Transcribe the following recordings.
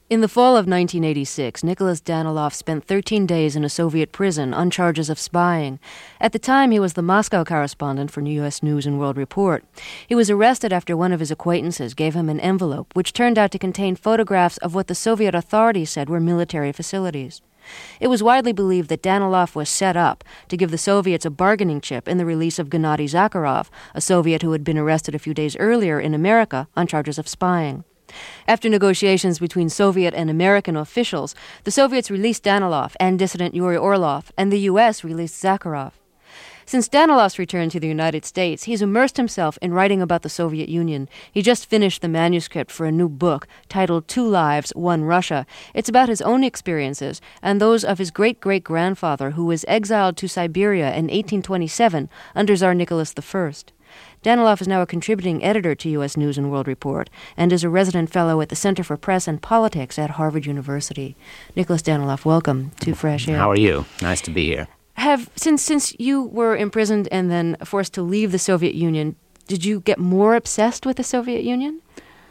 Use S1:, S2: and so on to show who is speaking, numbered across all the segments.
S1: In the fall of 1986, Nicholas Danilov spent 13 days in a Soviet prison on charges of spying. At the time, he was the Moscow correspondent for U.S. News and World Report. He was arrested after one of his acquaintances gave him an envelope which turned out to contain photographs of what the Soviet authorities said were military facilities. It was widely believed that Danilov was set up to give the Soviets a bargaining chip in the release of Gennady Zakharov, a Soviet who had been arrested a few days earlier in America on charges of spying. After negotiations between Soviet and American officials, the Soviets released Danilov and dissident Yuri Orlov, and the U.S. released Zakharov. Since Danilov's return to the United States, he's immersed himself in writing about the Soviet Union. He just finished the manuscript for a new book titled Two Lives, One Russia. It's about his own experiences and those of his great-great-grandfather, who was exiled to Siberia in 1827 under Tsar Nicholas I. Danilov is now a contributing editor to U.S. News and World Report and is a resident fellow at the Center for Press and Politics at Harvard University. Nicholas Danilov, welcome to Fresh Air.
S2: How are you? Nice to be here.
S1: Since you were imprisoned and then forced to leave the Soviet Union, did you get more obsessed with the Soviet Union?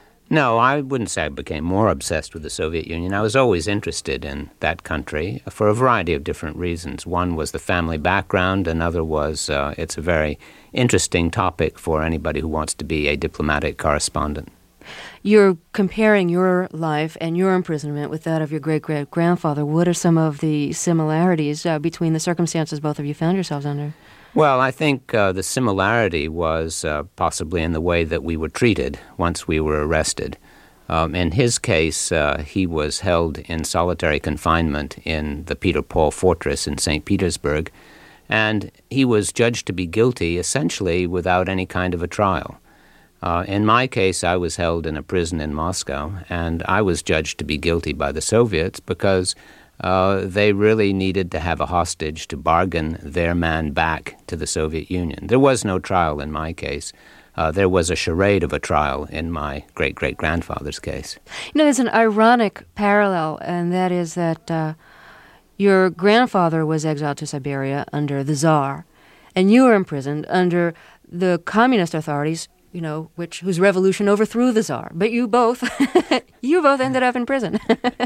S2: No, I wouldn't say I became more obsessed with the Soviet Union. I was always interested in that country for a variety of different reasons. One was the family background. Another was it's a very interesting topic for anybody who wants to be a diplomatic correspondent.
S1: You're comparing your life and your imprisonment with that of your great-great-grandfather. What are some of the similarities between the circumstances both of you found yourselves under?
S2: Well, I think the similarity was possibly in the way that we were treated once we were arrested. In his case, he was held in solitary confinement in the Peter Paul Fortress in St. Petersburg, and he was judged to be guilty essentially without any kind of a trial. In my case, I was held in a prison in Moscow, and I was judged to be guilty by the Soviets because they really needed to have a hostage to bargain their man back to the Soviet Union. There was no trial in my case. There was a charade of a trial in my great-great-grandfather's case.
S1: You know, there's an ironic parallel, and that is that your grandfather was exiled to Siberia under the Tsar, and you were imprisoned under the communist authorities, you know, whose revolution overthrew the Tsar. But you both ended up in prison.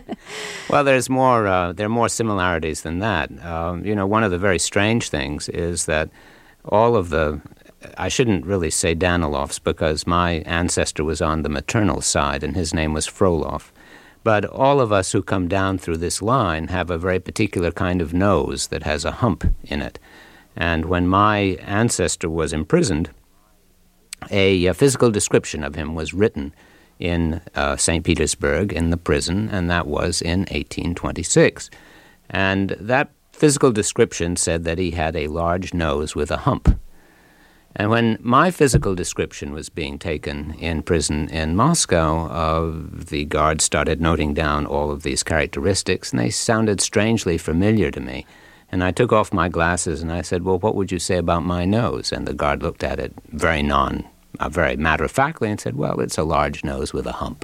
S2: Well, there are more similarities than that. One of the very strange things is that all of I shouldn't really say Danilovs because my ancestor was on the maternal side and his name was Frolov. But all of us who come down through this line have a very particular kind of nose that has a hump in it. And when my ancestor was imprisoned, a physical description of him was written in St. Petersburg in the prison, and that was in 1826. And that physical description said that he had a large nose with a hump. And when my physical description was being taken in prison in Moscow, the guards started noting down all of these characteristics, and they sounded strangely familiar to me. And I took off my glasses and I said, well, what would you say about my nose? And the guard looked at it very matter-of-factly and said, well, it's a large nose with a hump.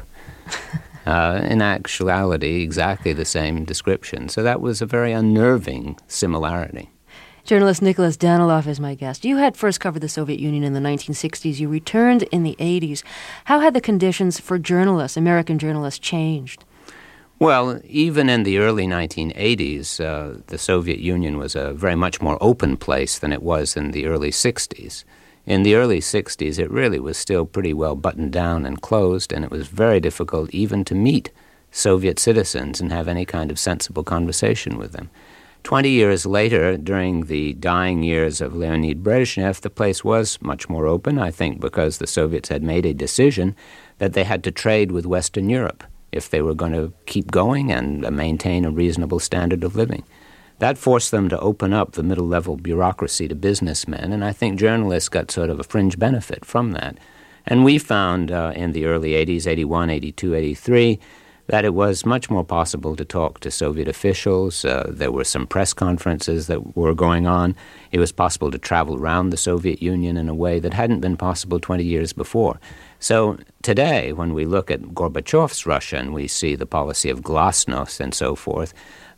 S2: In actuality, exactly the same description. So that was a very unnerving similarity.
S1: Journalist Nicholas Danilov is my guest. You had first covered the Soviet Union in the 1960s. You returned in the 80s. How had the conditions for journalists, American journalists, changed?
S2: Well, even in the early 1980s, the Soviet Union was a very much more open place than it was in the early 60s. In the early 60s, it really was still pretty well buttoned down and closed, and it was very difficult even to meet Soviet citizens and have any kind of sensible conversation with them. 20 years later, during the dying years of Leonid Brezhnev, the place was much more open, I think because the Soviets had made a decision that they had to trade with Western Europe if they were going to keep going and maintain a reasonable standard of living. That forced them to open up the middle-level bureaucracy to businessmen, and I think journalists got sort of a fringe benefit from that. And we found in the early 80s, 81, 82, 83, that it was much more possible to talk to Soviet officials. There were some press conferences that were going on. It was possible to travel around the Soviet Union in a way that hadn't been possible 20 years before. So today, when we look at Gorbachev's Russia and we see the policy of glasnost and so forth,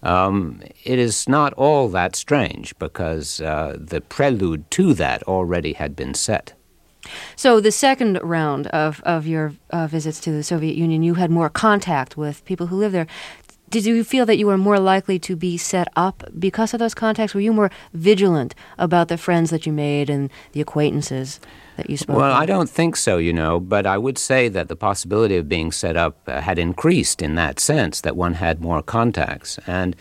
S2: it is not all that strange because the prelude to that already had been set.
S1: So the second round of your visits to the Soviet Union, you had more contact with people who live there. Did you feel that you were more likely to be set up because of those contacts? Were you more vigilant about the friends that you made and the acquaintances that you spoke
S2: Well,
S1: with?
S2: I don't think so, but I would say that the possibility of being set up had increased in that sense, that one had more contacts. And,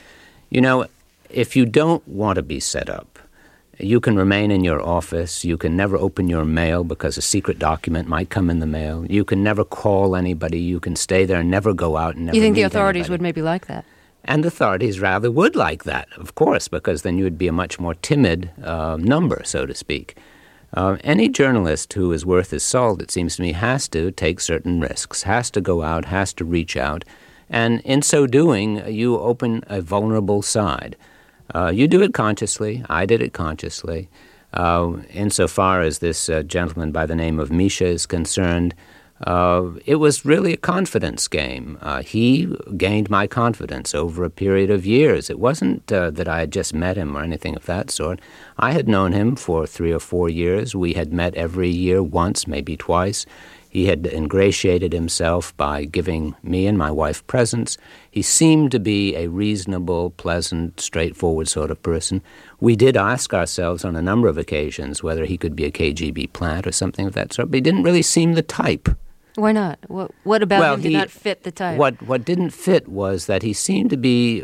S2: if you don't want to be set up, you can remain in your office. You can never open your mail because a secret document might come in the mail. You can never call anybody. You can stay there and never go out and never
S1: You think
S2: meet
S1: the authorities
S2: anybody.
S1: would maybe like that?
S2: And authorities rather would like that, of course, because then you would be a much more timid number, so to speak. Any journalist who is worth his salt, it seems to me, has to take certain risks, has to go out, has to reach out. And in so doing, you open a vulnerable side. You do it consciously. I did it consciously. Insofar as this gentleman by the name of Misha is concerned, it was really a confidence game. He gained my confidence over a period of years. It wasn't that I had just met him or anything of that sort. I had known him for 3 or 4 years. We had met every year once, maybe twice. He had ingratiated himself by giving me and my wife presents. He seemed to be a reasonable, pleasant, straightforward sort of person. We did ask ourselves on a number of occasions whether he could be a KGB plant or something of that sort, but he didn't really seem the type.
S1: Why not? What about him did not fit the type?
S2: What didn't fit was that he seemed to be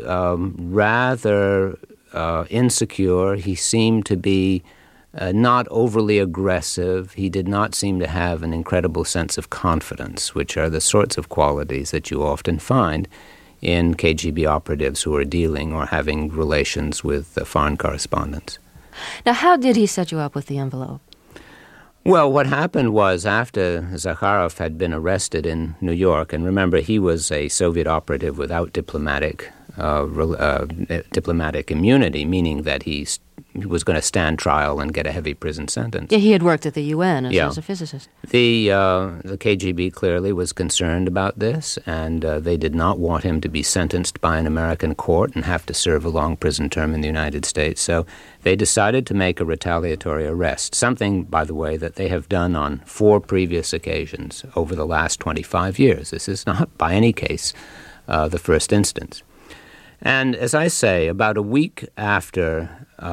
S2: rather insecure. He seemed to be not overly aggressive. He did not seem to have an incredible sense of confidence, which are the sorts of qualities that you often find in KGB operatives who are dealing or having relations with foreign correspondents.
S1: Now, how did he set you up with the envelope?
S2: Well, what happened was after Zakharov had been arrested in New York, and remember, he was a Soviet operative without diplomatic immunity, meaning that he was going to stand trial and get a heavy prison sentence.
S1: Yeah, he had worked at the UN as a physicist.
S2: The KGB clearly was concerned about this, and they did not want him to be sentenced by an American court and have to serve a long prison term in the United States. So they decided to make a retaliatory arrest, something, by the way, that they have done on 4 previous occasions over the last 25 years. This is not, by any case, the first instance. And as I say, about a week after,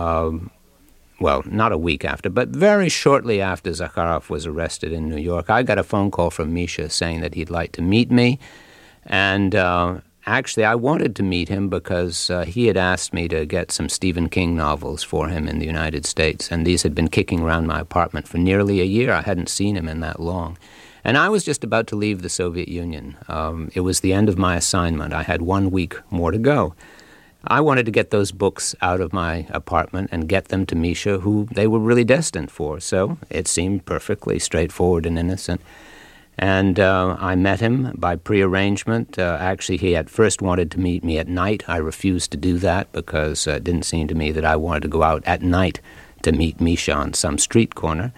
S2: not a week after, but very shortly after Zakharov was arrested in New York, I got a phone call from Misha saying that he'd like to meet me. And actually, I wanted to meet him because he had asked me to get some Stephen King novels for him in the United States. And these had been kicking around my apartment for nearly a year. I hadn't seen him in that long. And I was just about to leave the Soviet Union. It was the end of my assignment. I had 1 week more to go. I wanted to get those books out of my apartment and get them to Misha, who they were really destined for. So it seemed perfectly straightforward and innocent. And I met him by prearrangement. Actually, he had first wanted to meet me at night. I refused to do that because it didn't seem to me that I wanted to go out at night to meet Misha on some street corner.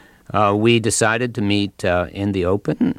S2: We decided to meet in the open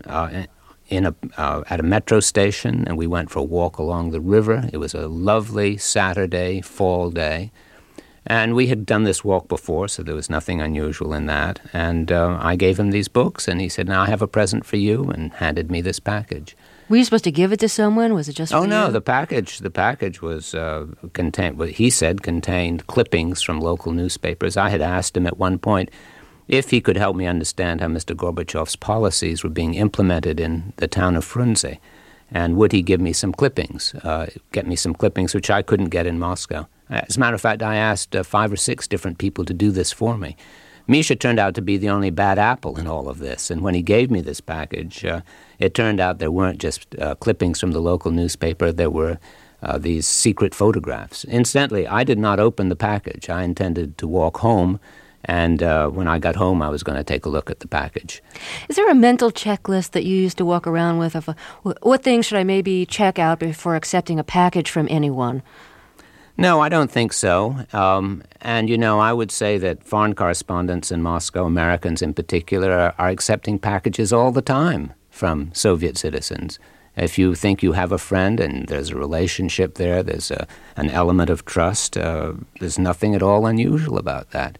S2: at a metro station, and we went for a walk along the river. It was a lovely Saturday, fall day. And we had done this walk before, so there was nothing unusual in that. And I gave him these books, and he said, "Now I have a present for you," and handed me this package.
S1: Were you supposed to give it to someone? Was it just for you?
S2: No, the package was contained, what he said, contained clippings from local newspapers. I had asked him at one point if he could help me understand how Mr. Gorbachev's policies were being implemented in the town of Frunze, and would he give me some clippings, get me some clippings which I couldn't get in Moscow. As a matter of fact, I asked 5 or 6 different people to do this for me. Misha turned out to be the only bad apple in all of this, and when he gave me this package, it turned out there weren't just clippings from the local newspaper, there were these secret photographs. Incidentally, I did not open the package. I intended to walk home, and when I got home, I was going to take a look at the package.
S1: Is there a mental checklist that you used to walk around with of what things should I maybe check out before accepting a package from anyone?
S2: No, I don't think so. And, I would say that foreign correspondents in Moscow, Americans in particular, are accepting packages all the time from Soviet citizens. If you think you have a friend and there's a relationship there, there's an element of trust, there's nothing at all unusual about that.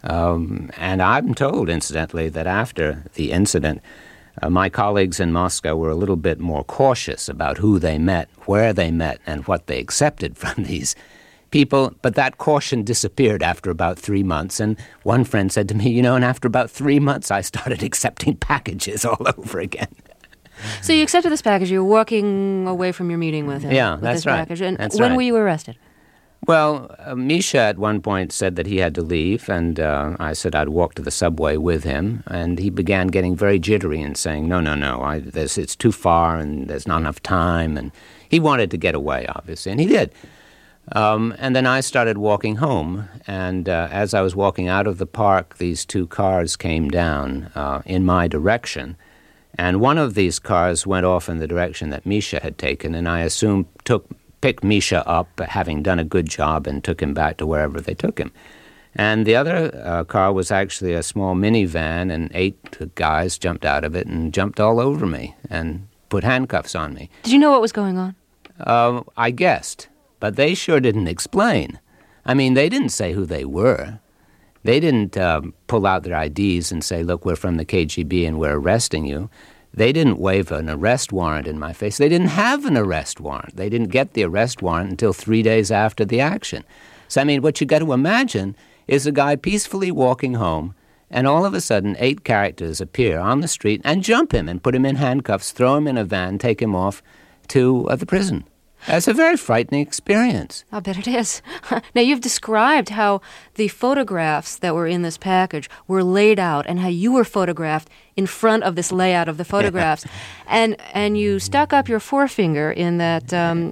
S2: And I'm told, incidentally, that after the incident, my colleagues in Moscow were a little bit more cautious about who they met, where they met, and what they accepted from these people. But that caution disappeared after about 3 months. And one friend said to me, and after about 3 months, I started accepting packages all over again.
S1: So you accepted this package. You were walking away from your meeting with him.
S2: Yeah,
S1: with
S2: that's
S1: this
S2: right.
S1: Package. And
S2: that's
S1: when
S2: right.
S1: were you arrested?
S2: Well, Misha at one point said that he had to leave, and I said I'd walk to the subway with him, and he began getting very jittery and saying, no, it's too far, and there's not enough time, and he wanted to get away, obviously, and he did. And then I started walking home, and as I was walking out of the park, these two cars came down in my direction, and one of these cars went off in the direction that Misha had taken, and I assumed picked Misha up, having done a good job, and took him back to wherever they took him. And the other car was actually a small minivan, and 8 guys jumped out of it and jumped all over me and put handcuffs on me.
S1: Did you know what was going on?
S2: I guessed, but they sure didn't explain. I mean, they didn't say who they were. They didn't pull out their IDs and say, look, we're from the KGB and we're arresting you. They didn't wave an arrest warrant in my face. They didn't have an arrest warrant. They didn't get the arrest warrant until 3 days after the action. So, I mean, what you got to imagine is a guy peacefully walking home, and all of a sudden 8 characters appear on the street and jump him and put him in handcuffs, throw him in a van, take him off to the prison. That's a very frightening experience.
S1: I bet it is. Now, you've described how the photographs that were in this package were laid out and how you were photographed in front of this layout of the photographs. And you stuck up your forefinger in that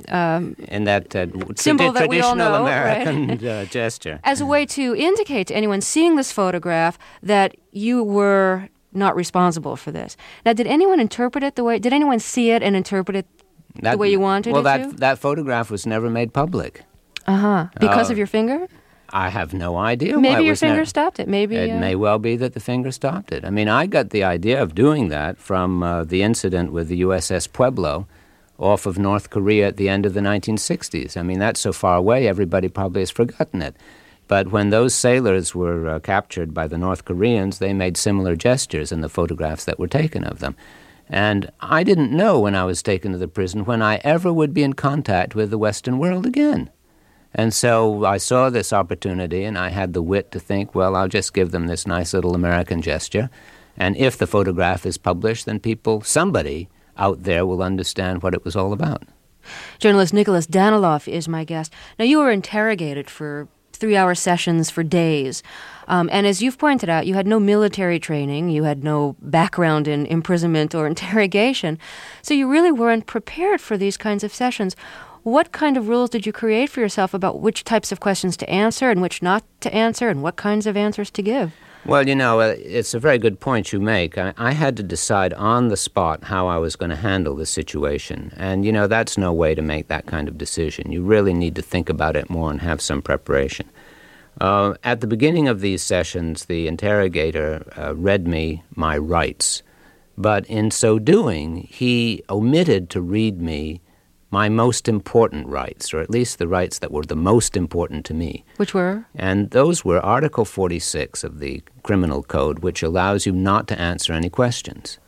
S1: symbol that we all know,
S2: American
S1: right?
S2: gesture.
S1: As a way to indicate to anyone seeing this photograph that you were not responsible for this. Now, did anyone interpret it did anyone see it and interpret it the way you wanted it to?
S2: That photograph was never made public.
S1: Because of your finger?
S2: I have no idea
S1: Maybe
S2: why it
S1: your
S2: was
S1: finger stopped it. Maybe
S2: it may well be that the finger stopped it. I mean, I got the idea of doing that from the incident with the USS Pueblo off of North Korea at the end of the 1960s. I mean, that's so far away, everybody probably has forgotten it. But when those sailors were captured by the North Koreans, they made similar gestures in the photographs that were taken of them. And I didn't know when I was taken to the prison when I ever would be in contact with the Western world again. And so I saw this opportunity, and I had the wit to think, well, I'll just give them this nice little American gesture. And if the photograph is published, then somebody out there will understand what it was all about.
S1: Journalist Nicholas Danilov is my guest. Now, you were interrogated for 3-hour sessions for days. And as you've pointed out, you had no military training, you had no background in imprisonment or interrogation, so you really weren't prepared for these kinds of sessions. What kind of rules did you create for yourself about which types of questions to answer and which not to answer and what kinds of answers to give?
S2: Well, it's a very good point you make. I had to decide on the spot how I was going to handle the situation. And, that's no way to make that kind of decision. You really need to think about it more and have some preparation. At the beginning of these sessions, the interrogator read me my rights. But in so doing, he omitted to read me my most important rights, or at least the rights that were the most important to me.
S1: Which were?
S2: And those were Article 46 of the Criminal Code, which allows you not to answer any questions.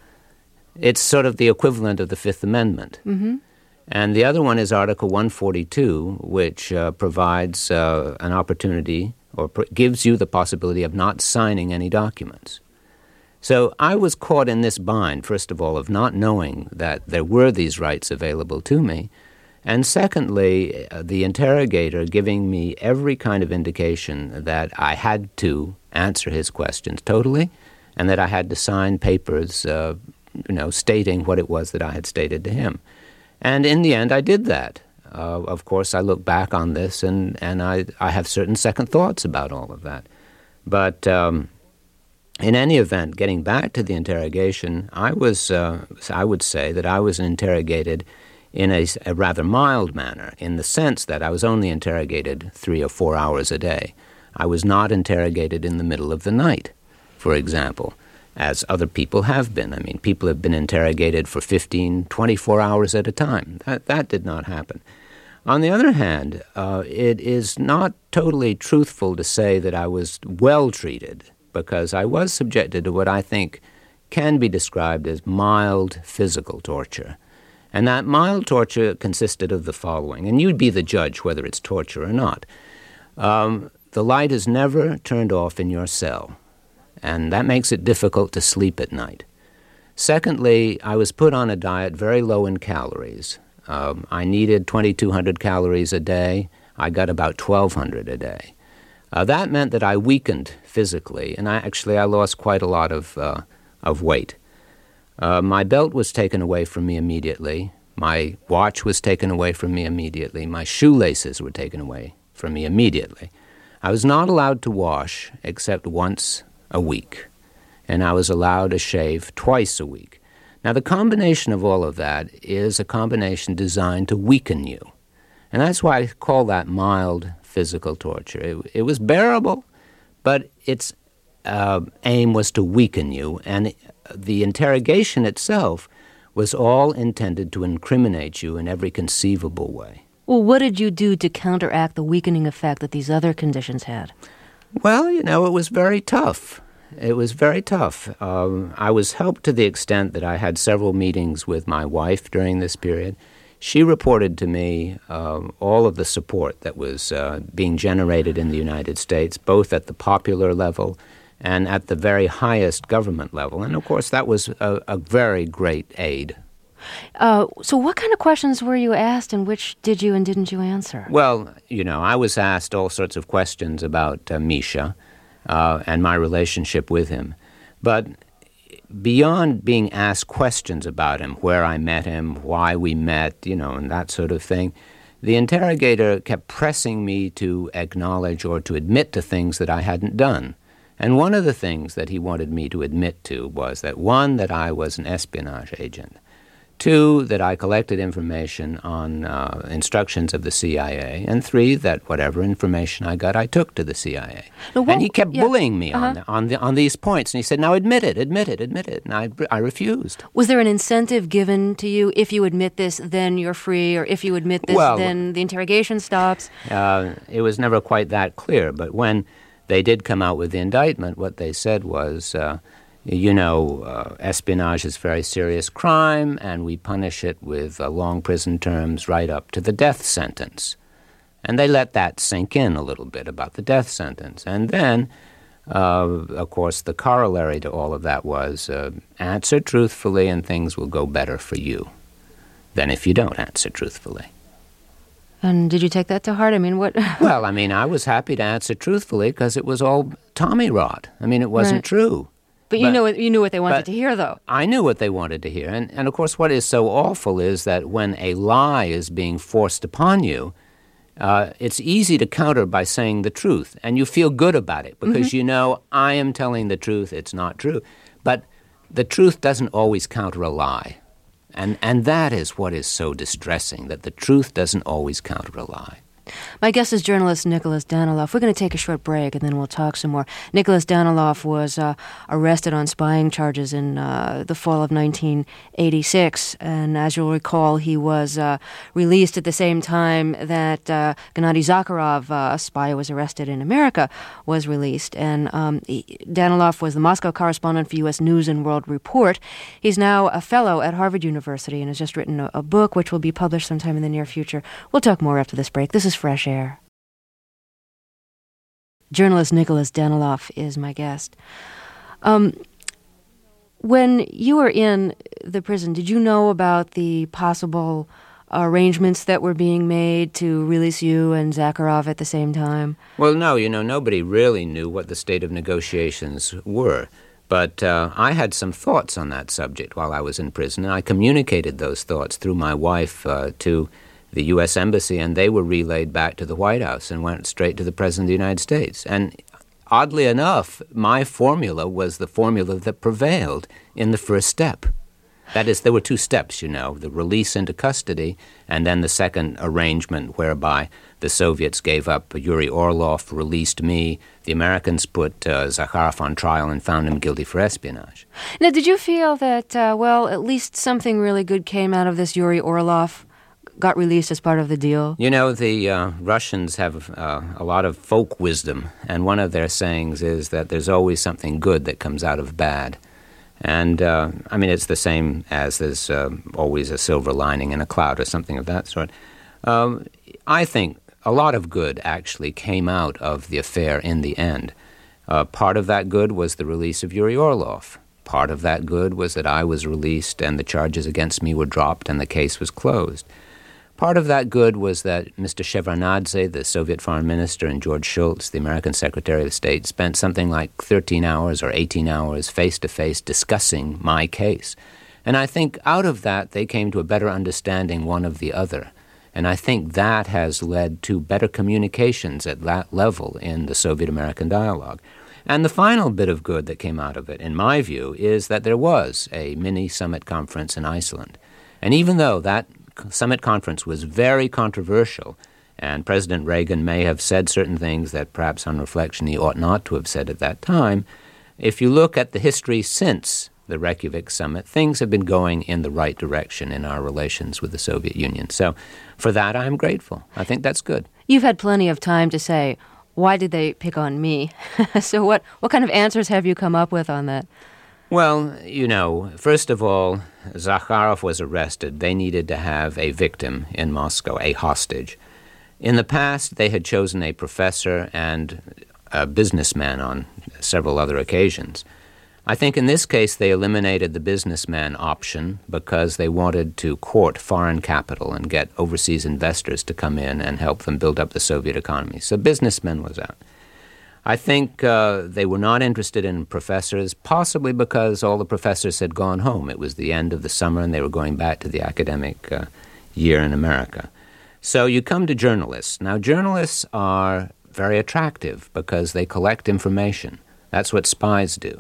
S2: It's sort of the equivalent of the Fifth Amendment. Mm-hmm. And the other one is Article 142, which provides an opportunity or gives you the possibility of not signing any documents. So I was caught in this bind, first of all, of not knowing that there were these rights available to me, and secondly, the interrogator giving me every kind of indication that I had to answer his questions totally, and that I had to sign papers, stating what it was that I had stated to him. And in the end, I did that. Of course, I look back on this, and I have certain second thoughts about all of that. But in any event, getting back to the interrogation, I would say that I was interrogated in a rather mild manner, in the sense that I was only interrogated 3 or 4 hours a day. I was not interrogated in the middle of the night, for example, as other people have been. I mean, people have been interrogated for 15, 24 hours at a time. That did not happen. On the other hand, it is not totally truthful to say that I was well treated, because I was subjected to what I think can be described as mild physical torture. And that mild torture consisted of the following, and you'd be the judge whether it's torture or not. The light is never turned off in your cell, and that makes it difficult to sleep at night. Secondly, I was put on a diet very low in calories. I needed 2,200 calories a day. I got about 1,200 a day. That meant that I weakened physically, and I lost quite a lot of weight. My belt was taken away from me immediately. My watch was taken away from me immediately. My shoelaces were taken away from me immediately. I was not allowed to wash except once a week, and I was allowed to shave twice a week. Now, the combination of all of that is a combination designed to weaken you, and that's why I call that mild physical torture. It was bearable, but its aim was to weaken you, and the interrogation itself was all intended to incriminate you in every conceivable way.
S1: Well, what did you do to counteract the weakening effect that these other conditions had?
S2: Well, it was very tough. It was very tough. I was helped to the extent that I had several meetings with my wife during this period. She reported to me all of the support that was being generated in the United States, both at the popular level and at the very highest government level. And, of course, that was a very great aid.
S1: So what kind of questions were you asked, and which did you and didn't you answer?
S2: Well, I was asked all sorts of questions about Misha and my relationship with him. But beyond being asked questions about him, where I met him, why we met, and that sort of thing, the interrogator kept pressing me to acknowledge or to admit to things that I hadn't done. And one of the things that he wanted me to admit to was that, one, that I was an espionage agent, two, that I collected information on instructions of the CIA, and three, that whatever information I got, I took to the CIA. And he kept bullying me on these points, and he said, "Now admit it," and I refused.
S1: Was there an incentive given to you? If you admit this, then you're free, or if you admit this, then the interrogation stops?
S2: It was never quite that clear, but when they did come out with the indictment, what they said was, espionage is a very serious crime, and we punish it with long prison terms right up to the death sentence. And they let that sink in a little bit about the death sentence. And then, of course, the corollary to all of that was, answer truthfully and things will go better for you than if you don't answer truthfully.
S1: And did you take that to heart? I mean, what?
S2: Well, I was happy to answer truthfully because it was all Tommy rot. It wasn't true.
S1: But you knew what they wanted to hear, though.
S2: I knew what they wanted to hear. And of course, what is so awful is that when a lie is being forced upon you, it's easy to counter by saying the truth. And you feel good about it because I am telling the truth, it's not true. But the truth doesn't always counter a lie. And that is what is so distressing, that the truth doesn't always counter a lie.
S1: My guest is journalist Nicholas Daniloff. We're going to take a short break, and then we'll talk some more. Nicholas Daniloff was arrested on spying charges in the fall of 1986, and as you'll recall, he was released at the same time that Gennady Zakharov, a spy who was arrested in America, was released. And Daniloff was the Moscow correspondent for U.S. News and World Report. He's now a fellow at Harvard University and has just written a book which will be published sometime in the near future. We'll talk more after this break. This is Fresh Air. Journalist Nicholas Daniloff is my guest. When you were in the prison, did you know about the possible arrangements that were being made to release you and Zakharov at the same time?
S2: Well, no, nobody really knew what the state of negotiations were. But I had some thoughts on that subject while I was in prison, and I communicated those thoughts through my wife to the U.S. Embassy, and they were relayed back to the White House and went straight to the President of the United States. And oddly enough, my formula was the formula that prevailed in the first step. That is, there were two steps, the release into custody and then the second arrangement whereby the Soviets gave up Yuri Orlov, released me. The Americans put Zakharov on trial and found him guilty for espionage.
S1: Now, did you feel that, at least something really good came out of this Yuri Orlov got released as part of the deal?
S2: You know, the Russians have a lot of folk wisdom, and one of their sayings is that there's always something good that comes out of bad. And, I mean, it's the same as there's always a silver lining in a cloud or something of that sort. I think a lot of good actually came out of the affair in the end. Part of that good was the release of Yuri Orlov. Part of that good was that I was released and the charges against me were dropped and the case was closed. Part of that good was that Mr. Shevardnadze, the Soviet foreign minister, and George Shultz, the American Secretary of State, spent something like 13 hours or 18 hours face-to-face discussing my case. And I think out of that they came to a better understanding one of the other. And I think that has led to better communications at that level in the Soviet-American dialogue. And the final bit of good that came out of it, in my view, is that there was a mini-summit conference in Iceland. And even though that summit conference was very controversial, and President Reagan may have said certain things that perhaps on reflection he ought not to have said at that time, if you look at the history since the Reykjavik summit, things have been going in the right direction in our relations with the Soviet Union. So for that, I'm grateful. I think that's good.
S1: You've had plenty of time to say, why did they pick on me? So what kind of answers have you come up with on that?
S2: Well, you know, first of all, Zakharov was arrested. They needed to have a victim in Moscow, a hostage. In the past, they had chosen a professor and a businessman on several other occasions. I think in this case they eliminated the businessman option because they wanted to court foreign capital and get overseas investors to come in and help them build up the Soviet economy. So businessmen was out. I think they were not interested in professors, possibly because all the professors had gone home. It was the end of the summer and they were going back to the academic year in America. So you come to journalists. Now, journalists are very attractive because they collect information. That's what spies do.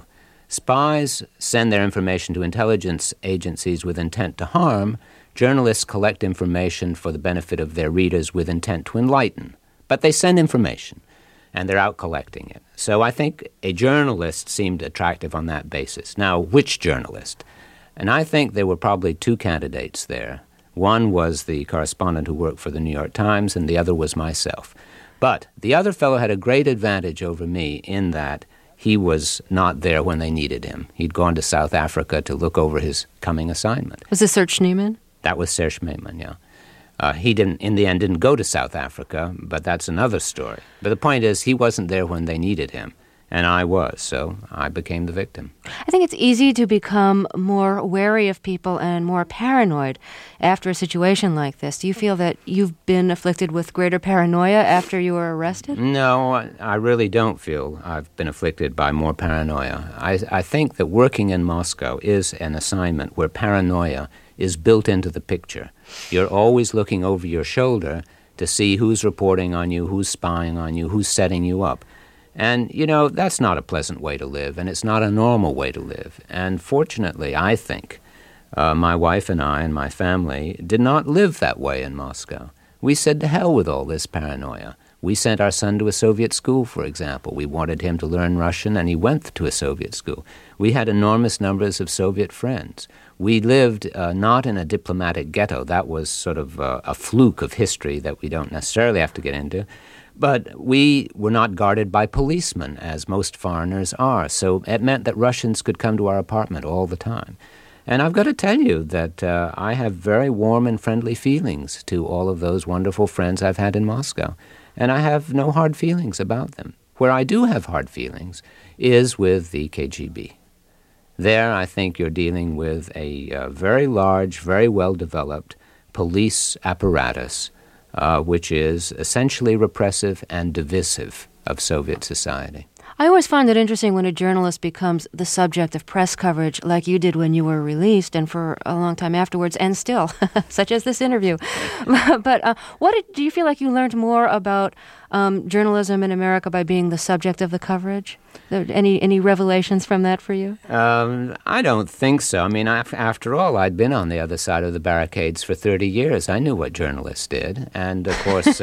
S2: Spies send their information to intelligence agencies with intent to harm. Journalists collect information for the benefit of their readers with intent to enlighten. But they send information, and they're out collecting it. So I think a journalist seemed attractive on that basis. Now, which journalist? And I think there were probably two candidates there. One was the correspondent who worked for the New York Times, and the other was myself. But the other fellow had a great advantage over me in that he was not there when they needed him. He'd gone to South Africa to look over his coming assignment.
S1: Was this Serge Schneemann?
S2: That was Serge Schneemann, yeah. He in the end, didn't go to South Africa, but that's another story. But the point is, he wasn't there when they needed him, and I was, so I became the victim.
S1: I think it's easy to become more wary of people and more paranoid after a situation like this. Do you feel that you've been afflicted with greater paranoia after you were arrested?
S2: No, I really don't feel I've been afflicted by more paranoia. I think that working in Moscow is an assignment where paranoia is built into the picture. You're always looking over your shoulder to see who's reporting on you, who's spying on you, who's setting you up. And, you know, that's not a pleasant way to live, and it's not a normal way to live. And fortunately, I think, my wife and I and my family did not live that way in Moscow. We said to hell with all this paranoia. We sent our son to a Soviet school, for example. We wanted him to learn Russian, and he went to a Soviet school. We had enormous numbers of Soviet friends. We lived not in a diplomatic ghetto. That was sort of a fluke of history that we don't necessarily have to get into. But we were not guarded by policemen, as most foreigners are. So it meant that Russians could come to our apartment all the time. And I've got to tell you that I have very warm and friendly feelings to all of those wonderful friends I've had in Moscow. And I have no hard feelings about them. Where I do have hard feelings is with the KGB. There, I think you're dealing with a very large, very well-developed police apparatus, which is essentially repressive and divisive of Soviet society.
S1: I always find it interesting when a journalist becomes the subject of press coverage like you did when you were released and for a long time afterwards, and still, such as this interview. But do you feel like you learned more about journalism in America by being the subject of the coverage? Any revelations from that for you?
S2: I don't think so. I mean, after all, I'd been on the other side of the barricades for 30 years. I knew what journalists did. And, of course...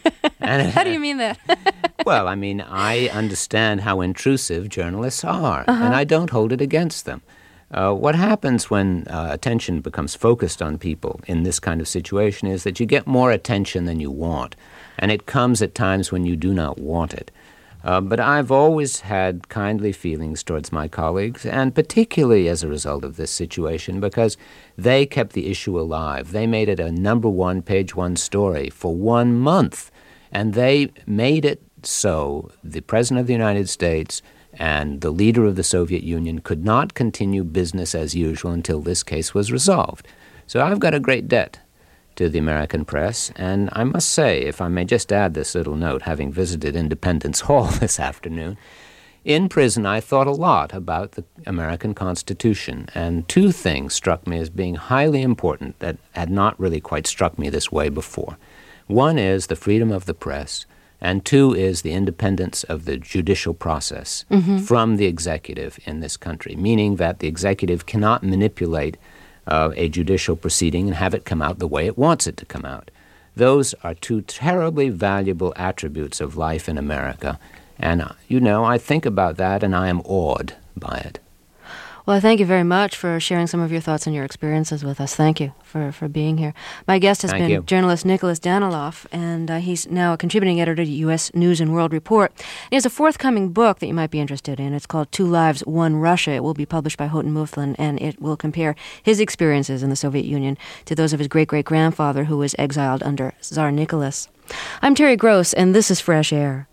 S1: How do you mean that?
S2: Well, I mean, I understand how intrusive journalists are, and I don't hold it against them. What happens when attention becomes focused on people in this kind of situation is that you get more attention than you want, and it comes at times when you do not want it. But I've always had kindly feelings towards my colleagues, and particularly as a result of this situation, because they kept the issue alive. They made it a #1, page 1 story for 1 month, and they made it so the President of the United States and the leader of the Soviet Union could not continue business as usual until this case was resolved. So I've got a great debt to the American press, and I must say, if I may just add this little note, having visited Independence Hall this afternoon, in prison I thought a lot about the American Constitution, and 2 things struck me as being highly important that had not really quite struck me this way before. One is the freedom of the press, and 2 is the independence of the judicial process from the executive in this country, meaning that the executive cannot manipulate a judicial proceeding and have it come out the way it wants it to come out. Those are 2 terribly valuable attributes of life in America, and, I think about that and I am awed by it.
S1: Well, thank you very much for sharing some of your thoughts and your experiences with us. Thank you for being here. My guest has been journalist Nicholas Daniloff, and he's now a contributing editor to U.S. News and World Report. And he has a forthcoming book that you might be interested in. It's called 2 Lives, 1 Russia. It will be published by Houghton Mifflin, and it will compare his experiences in the Soviet Union to those of his great-great-grandfather who was exiled under Tsar Nicholas. I'm Terry Gross, and this is Fresh Air.